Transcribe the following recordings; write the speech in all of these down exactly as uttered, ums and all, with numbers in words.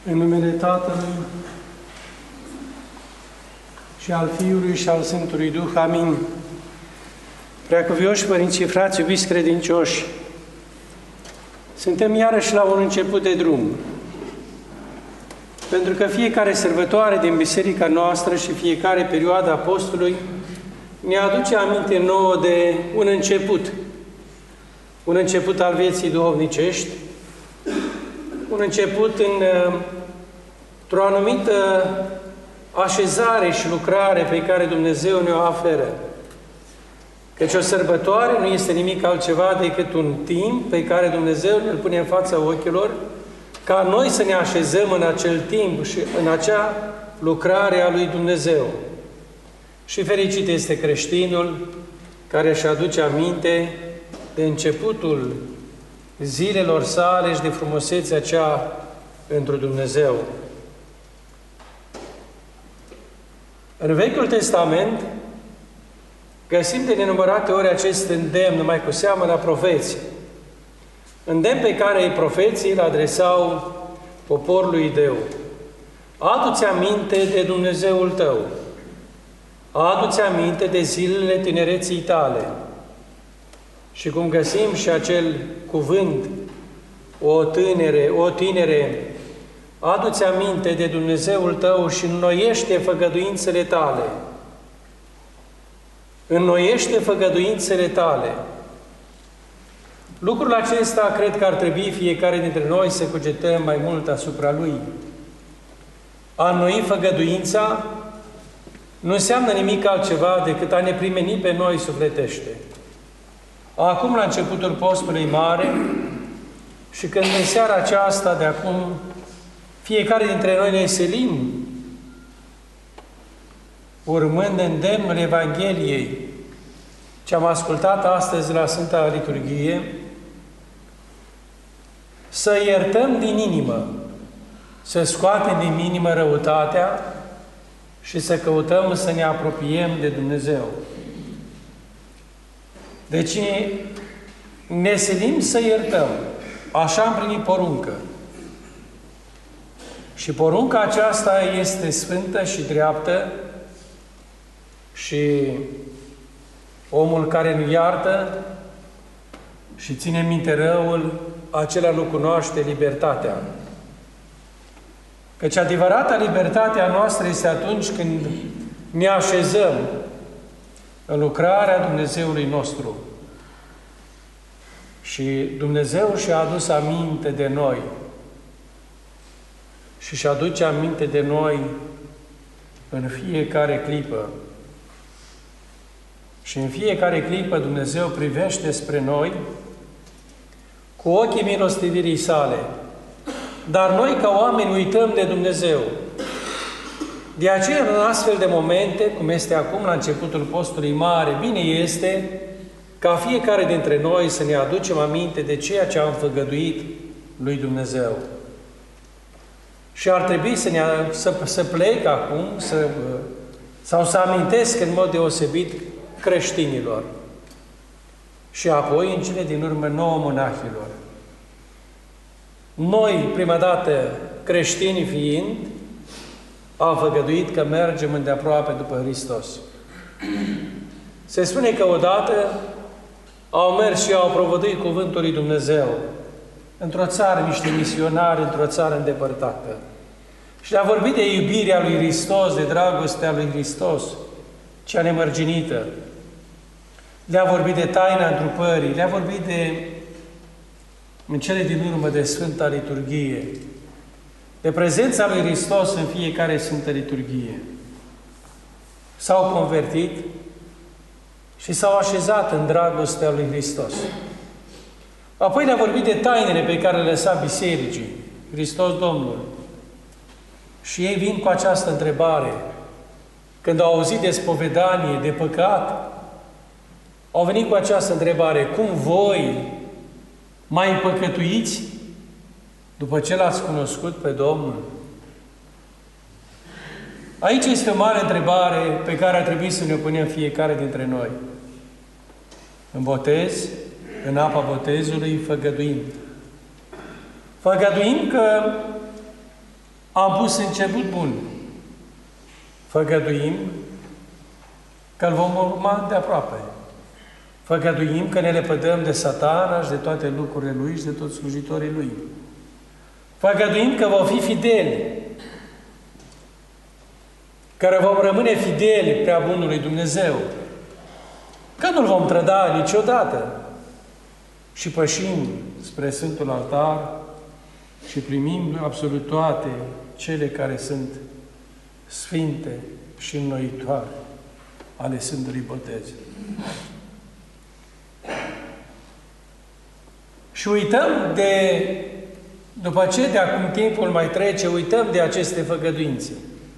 În numele Tatălui și al Fiului și al Sfântului Duh. Amin. Preacuvioși părinții, frați, iubiți credincioși, suntem iarăși la un început de drum. Pentru că fiecare sărbătoare din biserica noastră și fiecare perioadă a postului ne aduce aminte nouă de un început. Un început al vieții duhovnicești, un început în, într-o anumită așezare și lucrare pe care Dumnezeu ne-o oferă. Căci o sărbătoare nu este nimic altceva decât un timp pe care Dumnezeu ne-l pune în fața ochilor, ca noi să ne așezăm în acel timp și în acea lucrare a lui Dumnezeu. Și fericit este creștinul care își aduce aminte de începutul zilelor sale și de frumusețea cea pentru Dumnezeu. În Vechiul Testament găsim de nenumărate ori acest îndemn, mai cu seamă la profeții. Îndemn pe care profeții îl adresau poporului Ideu. Adu-ți aminte de Dumnezeul tău. Adu-ți aminte de zilele tinereții tale. Și cum găsim și acel cuvânt, o tânere, o tinere, adu-ți aminte de Dumnezeul tău și înnoiește făgăduințele tale. Înnoiește făgăduințele tale. Lucrul acesta cred că ar trebui fiecare dintre noi să cugetăm mai mult asupra lui. A înnoi făgăduința nu înseamnă nimic altceva decât a ne primeni pe noi sufletește. Acum, la începutul postului mare, și când în seara aceasta de acum, fiecare dintre noi ne selim, urmând îndemnul Evangheliei, ce am ascultat astăzi la Sfânta Liturghie, să iertăm din inimă, să scoatem din inimă răutatea și să căutăm să ne apropiem de Dumnezeu. Deci ne silim să iertăm. Așa am primit poruncă. Și porunca aceasta este sfântă și dreaptă și omul care nu iartă și ține minte răul, acela nu cunoaște libertatea. Căci adevărata libertatea noastră este atunci când ne așezăm în lucrarea Dumnezeului nostru. Și Dumnezeu și-a adus aminte de noi. Și și aduce aminte de noi în fiecare clipă. Și în fiecare clipă Dumnezeu privește spre noi cu ochii milostivirii sale. Dar noi, ca oameni, uităm de Dumnezeu. De aceea, în astfel de momente, cum este acum la începutul postului mare, bine este ca fiecare dintre noi să ne aducem aminte de ceea ce am făgăduit lui Dumnezeu. Și ar trebui să, ne, să, să plec acum, să, sau să amintesc în mod deosebit creștinilor. Și apoi, în cele din urmă, nouă monahilor. Noi, prima dată, creștini fiind, am făgăduit că mergem îndeaproape după Hristos. Se spune că odată au mers și au propovăduit cuvântul lui Dumnezeu într-o țară, niște misionari, într-o țară îndepărtată. Și le-a vorbit de iubirea lui Hristos, de dragostea lui Hristos, cea nemărginită. Le-a vorbit de taina întrupării, le-a vorbit de, în cele din urmă, de Sfânta Liturghie, de prezența lui Hristos în fiecare Sfântă Liturghie. S-au convertit și s-au așezat în dragostea lui Hristos. Apoi le-a vorbit de tainele pe care le lăsa bisericii, Hristos Domnul. Și ei vin cu această întrebare. Când au auzit de spovedanie, de păcat, au venit cu această întrebare: cum voi mai păcătuiți după ce l-ați cunoscut pe Domnul? Aici este o mare întrebare pe care ar trebui să ne punem fiecare dintre noi. În botez, în apa botezului, făgăduim. Făgăduim că Am pus început bun. Făgăduim că îl vom urma de aproape. Făgăduim că ne lepădăm de Satana și de toate lucrurile lui și de toți slujitorii lui. Făgăduim că vom fi fideli, că vom rămâne fideli prea bunului Dumnezeu, că nu-L vom trăda niciodată și pășim spre Sfântul Altar și primim absolut toate cele care sunt sfinte și înnoitoare ale Sfântului Botez. Și uităm de, după ce de acum timpul mai trece, uităm de aceste făgăduințe.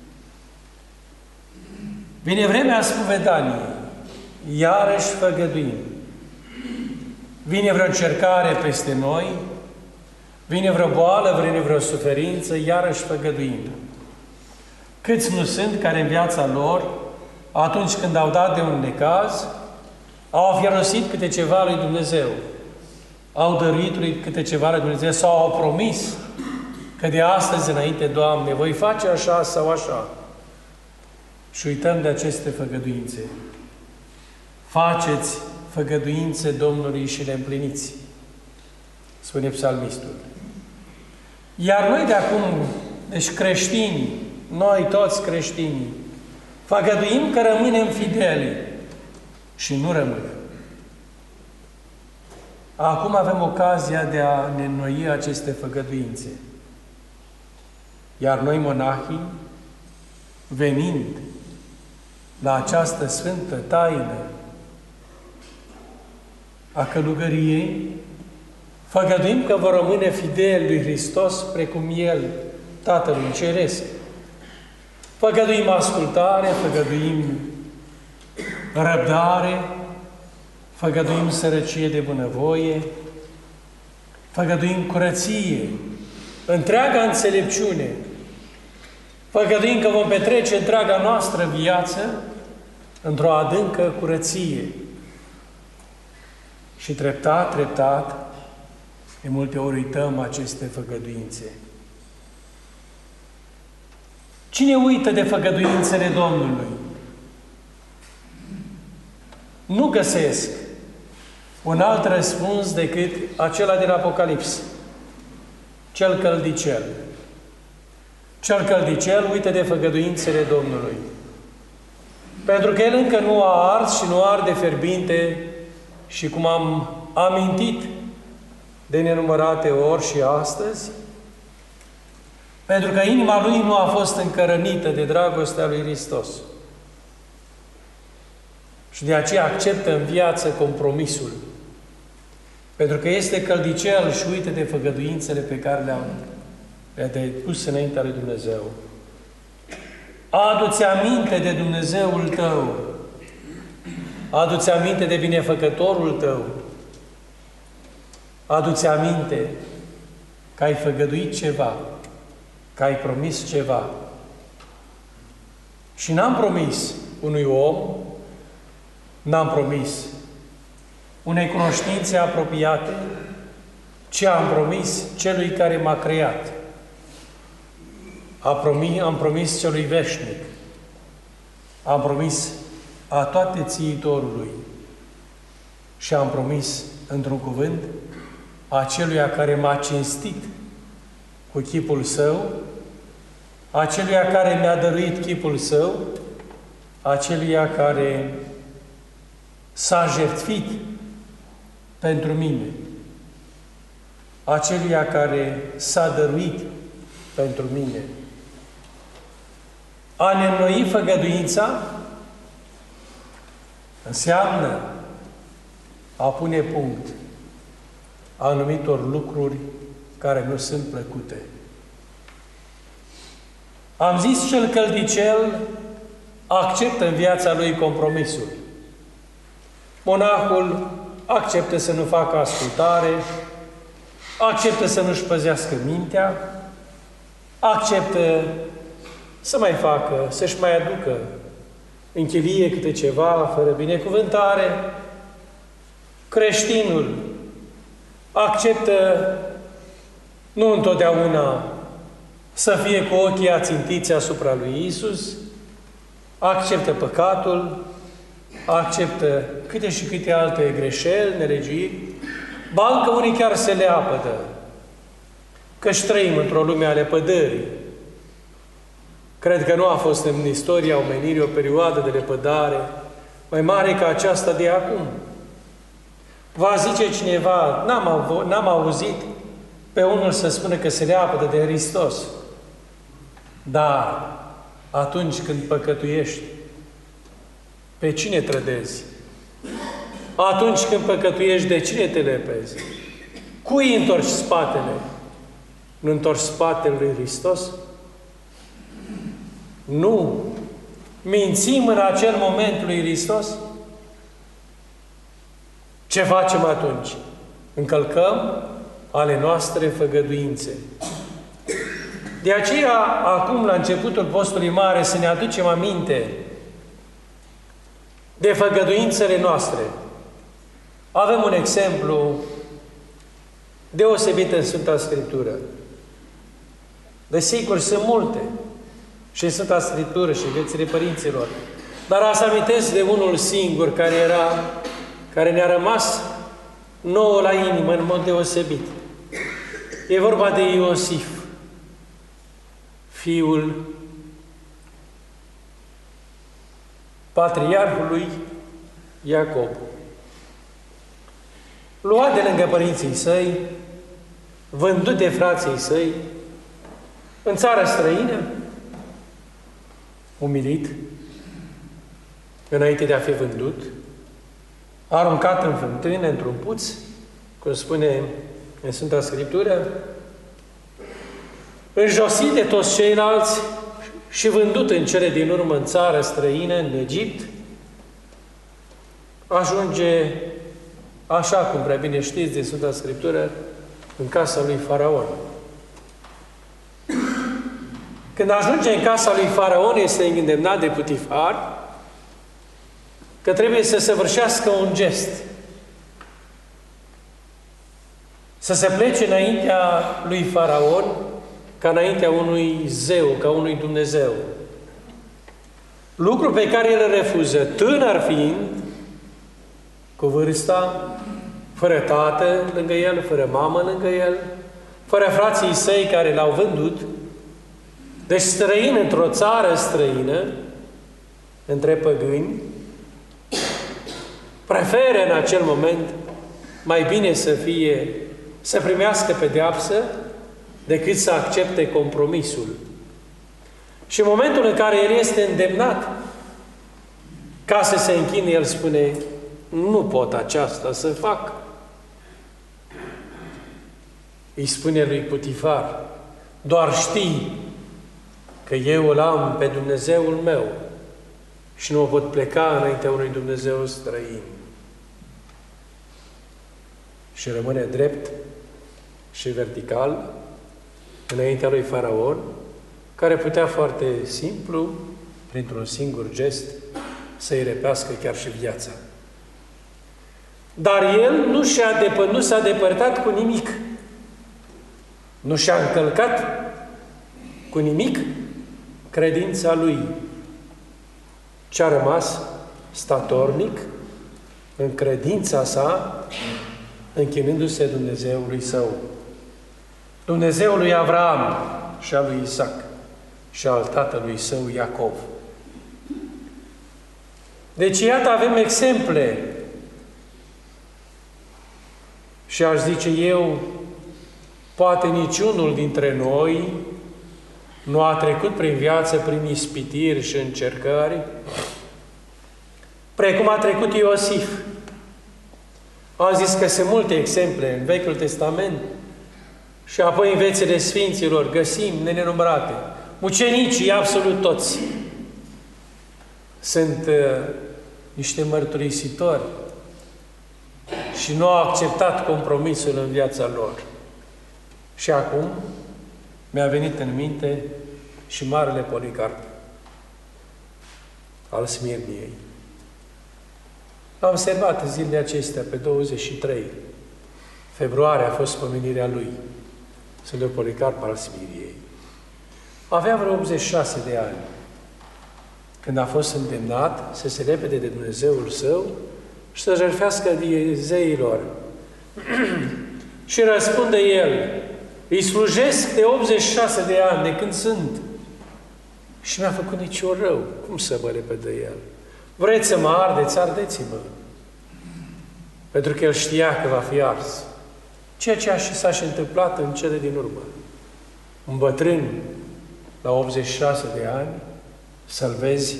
Vine vremea spovedaniei, iarăși făgăduim. Vine vreo încercare peste noi, vine vreo boală, vine vreo suferință, iarăși făgăduim. Câți nu sunt care în viața lor, atunci când au dat de un necaz, au fierosit câte ceva lui Dumnezeu, au dăruit lui câte ceva lui Dumnezeu sau au promis că de astăzi înainte, Doamne, voi face așa sau așa. Și uităm de aceste făgăduințe. Faceți făgăduințe Domnului și le împliniți, spune psalmistul. Iar noi de acum, deci creștini, noi toți creștinii, făgăduim că rămânem fideli și nu rămânem. Acum avem ocazia de a ne înnoi aceste făgăduințe. Iar noi, monahii, venind la această sfântă taină a călugăriei, făgăduim că vor rămâne fideli lui Hristos precum El, Tatălui Ceresc. Făgăduim ascultare, făgăduim răbdare, făgăduim sărăcie de bunăvoie, făgăduim curăție, întreaga înțelepciune, făgăduim că vom petrece întreaga noastră viață într-o adâncă curăție. Și treptat, treptat, de multe ori uităm aceste făgăduințe. Cine uită de făgăduințele Domnului? Nu găsesc un alt răspuns decât acela din Apocalips. Cel căldicel. Cel căldicel uită de făgăduințele Domnului. Pentru că el încă nu a ars și nu arde fierbinte și cum am amintit de nenumărate ori și astăzi, pentru că inima lui nu a fost încărănită de dragostea lui Hristos. Și de aceea acceptă în viață compromisul. Pentru că este căldicel și uită de făgăduințele pe care le-a le pus înaintea lui Dumnezeu. Adu-ți aminte de Dumnezeul tău. Adu-ți aminte de binefăcătorul tău. Adu-ți aminte că ai făgăduit ceva, că ai promis ceva. Și n-am promis unui om, n-am promis unei cunoștințe apropiate, ci am promis celui care m-a creat. Am promis, am promis celui veșnic. Am promis a toate țiitorului. Și am promis, într-un cuvânt, aceluia care m-a cinstit cu chipul său, aceluia care mi-a dăruit chipul său, aceluia care s-a jertfit pentru mine, aceluia care s-a dăruit pentru mine. A ne înnoi făgăduința înseamnă a pune punct a anumitor lucruri care nu sunt plăcute. Am zis, cel căldicel acceptă în viața lui compromisul. Monahul acceptă să nu facă ascultare, acceptă să nu-și păzească mintea, acceptă să mai facă, să-și mai aducă în chilie câte ceva, fără binecuvântare. Creștinul acceptă nu întotdeauna să fie cu ochii ațintiți asupra lui Iisus, acceptă păcatul, acceptă câte și câte alte greșeli, nelegiuiri, ba încă unii chiar se leapădă, că-și trăim într-o lume a lepădării. Cred că nu a fost în istoria omenirii o perioadă de lepădare mai mare ca aceasta de acum. Va zice cineva, n-am, n-am auzit pe unul să spună că se leapădă de Hristos. Dar atunci când păcătuiești, pe cine trădezi? Atunci când păcătuiești, de cine te lepezi? Cui întorci spatele? Nu întorci spatele lui Hristos? Nu. Mințim în acel moment lui Hristos? Ce facem atunci? Încălcăm ale noastre făgăduințe. De aceea, acum, la începutul postului mare, să ne aducem aminte de făgăduințele noastre. Avem un exemplu deosebit în Sfânta Scriptură. Desigur, sunt multe și în Sfânta Scriptură și în viețile părinților. Dar să amintesc de unul singur care era, care ne-a rămas nouă la inimă în mod deosebit. E vorba de Iosif, fiul patriarhului Iacob. Luat de lângă părinții săi, vândut de frații săi, în țară străină, umilit, înainte de a fi vândut, aruncat în fântână, într-un puț, cum spune în Sfânta Scriptură, înjosit de toți ceilalți și vândut în cele din urmă în țară străină, în Egipt, ajunge, așa cum prea bine știți din Sfânta Scriptură, în casa lui Faraon. Când ajunge în casa lui Faraon, este îndemnat de Putifar că trebuie să săvârșească un gest. Să se plece înaintea lui Faraon ca înaintea unui zeu, ca unui Dumnezeu. Lucru pe care el îl refuză, tânăr fiind, cu vârsta, fără tată lângă el, fără mamă lângă el, fără frații săi care l-au vândut, deci străin într-o țară străină, între păgâni, preferă în acel moment mai bine să fie, să primească pedeapsă decât să accepte compromisul. Și în momentul în care el este îndemnat ca să se închine, el spune, nu pot aceasta să fac. Îi spune lui Putifar, doar știi că eu îl am pe Dumnezeul meu și nu o pot pleca înaintea unui Dumnezeu străin. Și rămâne drept și vertical înaintea lui Faraon, care putea foarte simplu, printr-un singur gest, să-i repească chiar și viața. Dar el nu, și-a depă- nu s-a depărtat cu nimic. Nu și-a încălcat cu nimic credința lui, ce a rămas statornic în credința sa, închinându-se Dumnezeului său. Dumnezeul lui Avraam și al lui Isaac și al tatălui său Iacov. Deci, iată, avem exemple. Și aș zice eu, poate niciunul dintre noi nu a trecut prin viață prin ispitiri și încercări, precum a trecut Iosif. Am zis că sunt multe exemple în Vechiul Testament și apoi în viețile Sfinților găsim nenumărate. Mucenicii, absolut toți, sunt uh, niște mărturisitori și nu au acceptat compromisul în viața lor. Și acum mi-a venit în minte și Marele Policarp al Smirniei. L-am observat în zilele acestea, pe douăzeci și trei februarie a fost pomenirea lui, Sfântul Policarp al Smirniei. Avea vreo optzeci și șase de ani, când a fost îndemnat să se lepede de Dumnezeul său și să jertfească zeilor. Și răspunde el, îi slujesc de optzeci și șase de ani, de când sunt. Și mi-a făcut niciun rău. Cum să mă lepede el? Vreți să mă ardeți, ardeți-mă. Pentru că el știa că va fi ars. Ceea ce s-a și întâmplat în cele din urmă. Un bătrân, la optzeci și șase de ani, să-l vezi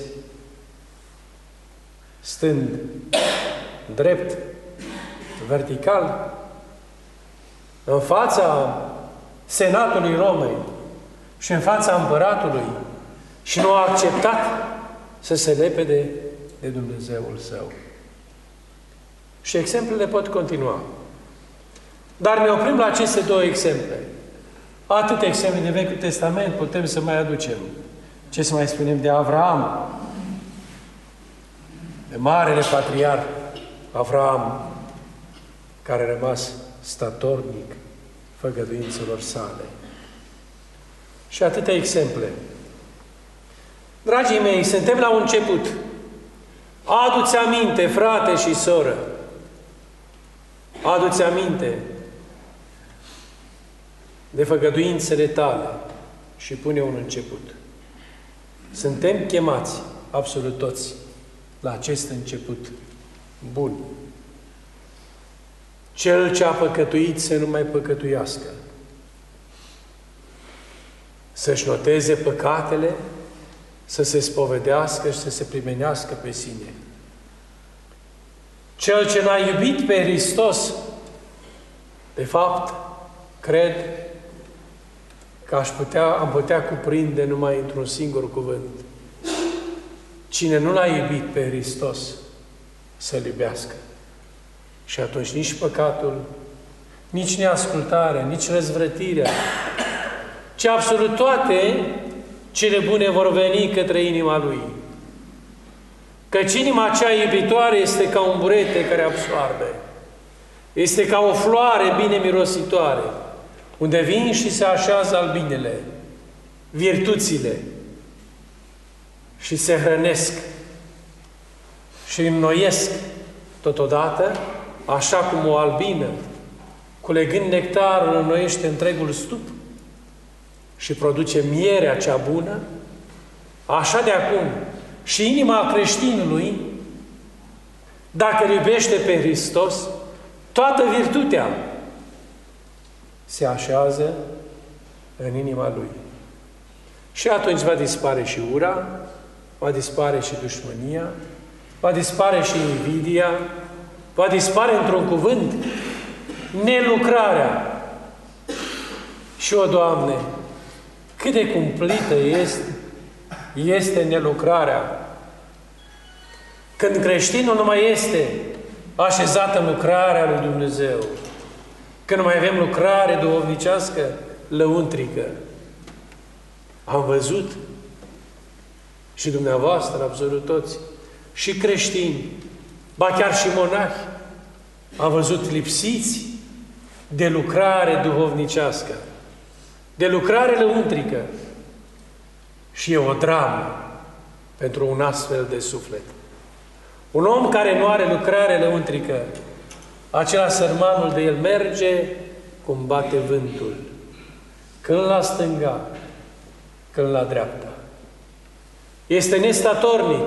stând drept, vertical, în fața Senatului Romei și în fața împăratului și nu a acceptat să se lepede de Dumnezeul său. Și exemplele pot continua. Dar ne oprim la aceste două exemple. Atât exemple de Vechiul Testament putem să mai aducem. Ce să mai spunem de Avraam? De marele patriarh Avraam, care a rămas statornic făgăduințelor sale. Și atâtea exemple. Dragii mei, suntem la un început. Adu-ți aminte, frate și soră. Adu-ți aminte de făgăduințele tale și pune un început. Suntem chemați, absolut toți, la acest început bun. Cel ce a păcătuit să nu mai păcătuiască. Să-și noteze păcatele, să se spovedească și să se primenească pe sine. Cel ce n-a iubit pe Hristos, de fapt, cred că aș putea, am putea cuprinde numai într-un singur cuvânt. Cine nu l-a iubit pe Hristos, să-L iubească. Și atunci nici păcatul, nici neascultarea, nici răzvrătirea, ci absolut toate cele bune vor veni către inima Lui. Căci inima aceea iubitoare este ca un burete care absoarbe. Este ca o floare bine mirositoare, unde vin și se așează albinele, virtuțile, și se hrănesc și înnoiesc totodată, așa cum o albină, culegând nectarul, înnoiește întregul stup și produce mierea cea bună, așa de acum și inima creștinului, dacă îl iubește pe Hristos, toată virtutea se așează în inima lui. Și atunci va dispare și ura, va dispare și dușmânia, va dispare și invidia, va dispare într-un cuvânt nelucrarea. Și, o Doamne, cât de cumplită este, este nelucrarea. Când creștinul nu mai este așezat în lucrarea lui Dumnezeu, când nu mai avem lucrare duhovnicească lăuntrică, am văzut și dumneavoastră, absolut toți, și creștini, ba chiar și monahi, am văzut lipsiți de lucrare duhovnicească, de lucrare lăuntrică. Și e o dramă pentru un astfel de suflet. Un om care nu are lucrare lăuntrică, acela sărmanul de el merge cum bate vântul, când la stânga, când la dreapta. Este nestatornic,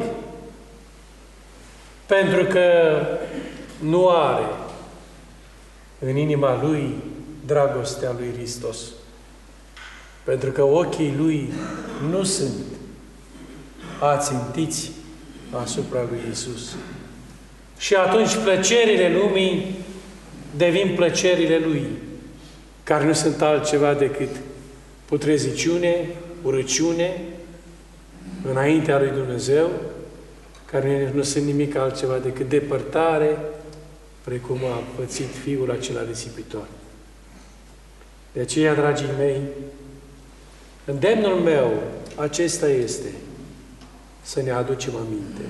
pentru că nu are în inima lui dragostea lui Hristos. Pentru că ochii lui nu sunt ațintiți asupra lui Iisus. Și atunci plăcerile lumii devin plăcerile lui, care nu sunt altceva decât putreziciune, urăciune, înaintea lui Dumnezeu, care nu sunt nimic altceva decât depărtare, precum a pățit fiul acela risipitor. De aceea, dragii mei, îndemnul meu acesta este să ne aducem aminte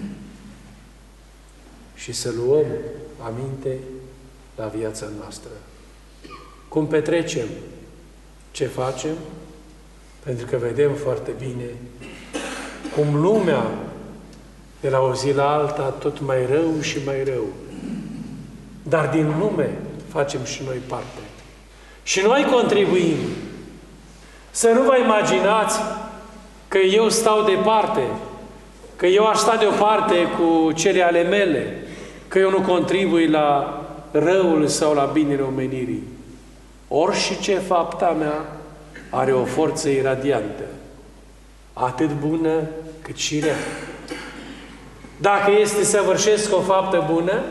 și să luăm aminte la viața noastră. Cum petrecem, ce facem, Pentru că vedem foarte bine cum lumea, de la o zi la alta, tot mai rău și mai rău. Dar din lume facem și noi parte. Și noi contribuim. Să nu vă imaginați că eu stau departe, că eu aș sta deoparte cu cele ale mele, că eu nu contribui la răul sau la binele omenirii. Ori și ce fapta mea are o forță iradiantă, atât bună cât și rea. Dacă este să săvârșesc o faptă bună,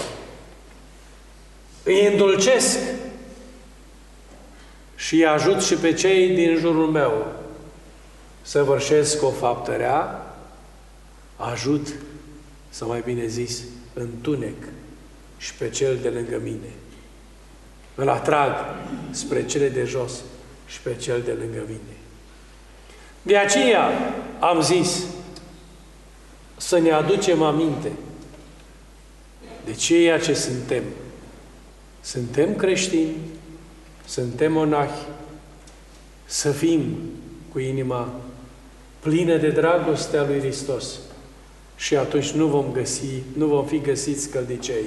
îi îndulcesc și îi ajut și pe cei din jurul meu. Săvârșesc o faptă rea, ajut, sau mai bine zis, întunec și pe cel de lângă mine. Îl atrag spre cele de jos și pe cel de lângă mine. De aceea am zis să ne aducem aminte de ceea ce suntem. Suntem creștini, suntem monahi, să fim cu inima plină de dragostea lui Hristos și atunci nu vom găsi, nu vom fi găsiți căldicei.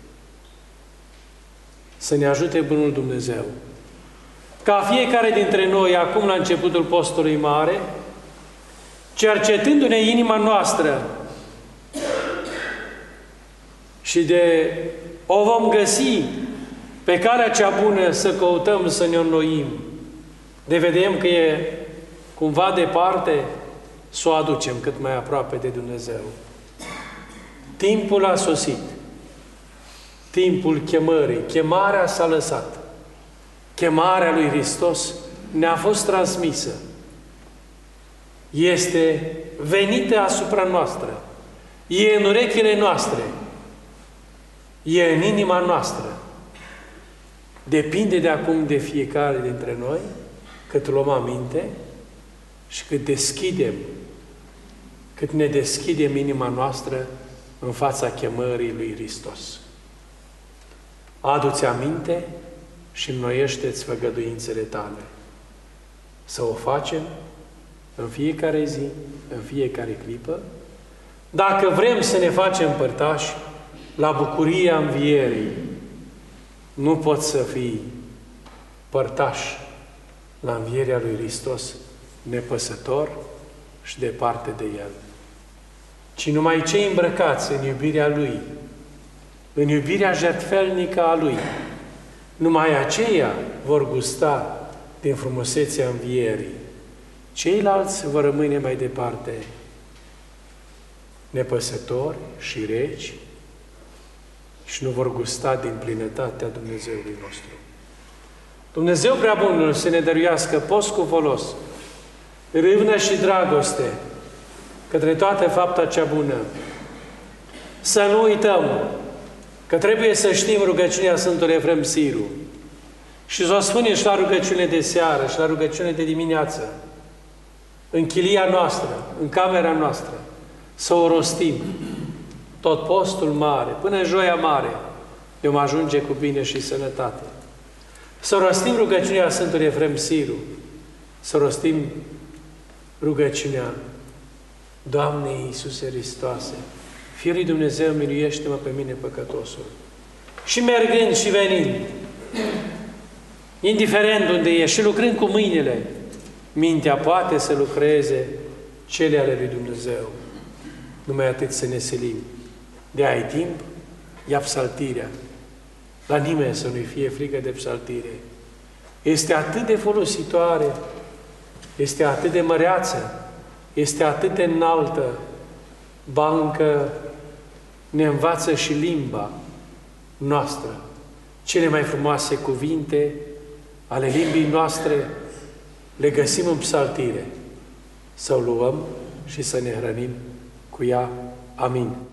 Să ne ajute Bunul Dumnezeu ca fiecare dintre noi, acum la începutul postului mare, cercetându-ne inima noastră și de o vom găsi pe calea cea bună să căutăm să ne înnoim, de vedem că e cumva departe, să o aducem cât mai aproape de Dumnezeu. Timpul a sosit. Timpul chemării. Chemarea s-a lăsat. Chemarea lui Hristos ne-a fost transmisă. Este venită asupra noastră. E în urechile noastre. E în inima noastră. Depinde de acum de fiecare dintre noi cât luăm aminte și cât deschidem, cât ne deschidem inima noastră în fața chemării lui Hristos. Adu-ți aminte și înnoiește-ți făgăduințele tale. Să o facem în fiecare zi, în fiecare clipă, dacă vrem să ne facem părtași la bucuria învierii. Nu poți să fii părtaș la învierea lui Hristos nepăsător și departe de El, ci numai cei îmbrăcați în iubirea Lui, în iubirea jertfelnică a Lui, numai aceia vor gusta din frumusețea învierii. Ceilalți vor rămâne mai departe nepăsători și reci și nu vor gusta din plinătatea Dumnezeului nostru. Dumnezeu prea bunul să ne dăruiască post cu folos, râvnă și dragoste către toată fapta cea bună. Să nu uităm că trebuie să știm rugăciunea Sfântului Efrem Siru și să o spunem și la rugăciune de seară și la rugăciune de dimineață, în chilia noastră, în camera noastră, să o rostim tot postul mare, până în joia mare, de mă ajunge cu bine și sănătate. Să rostim rugăciunea Sfântului Efrem Siru, să rostim rugăciunea Doamne Iisuse Hristoase, Fiul lui Dumnezeu, miluiește-mă pe mine păcătosul. Și mergând și venind, indiferent unde e, și lucrând cu mâinile, mintea poate să lucreze cele ale lui Dumnezeu. Numai atât să ne silim. De ai timp, ia psaltirea. La nimeni să nu-i fie frică de psaltire. Este atât de folositoare, este atât de măreață, este atât de înaltă, ba încă ne învață și limba noastră. Cele mai frumoase cuvinte ale limbii noastre le găsim în psaltire. Să o luăm și să ne hrănim cu ea. Amin.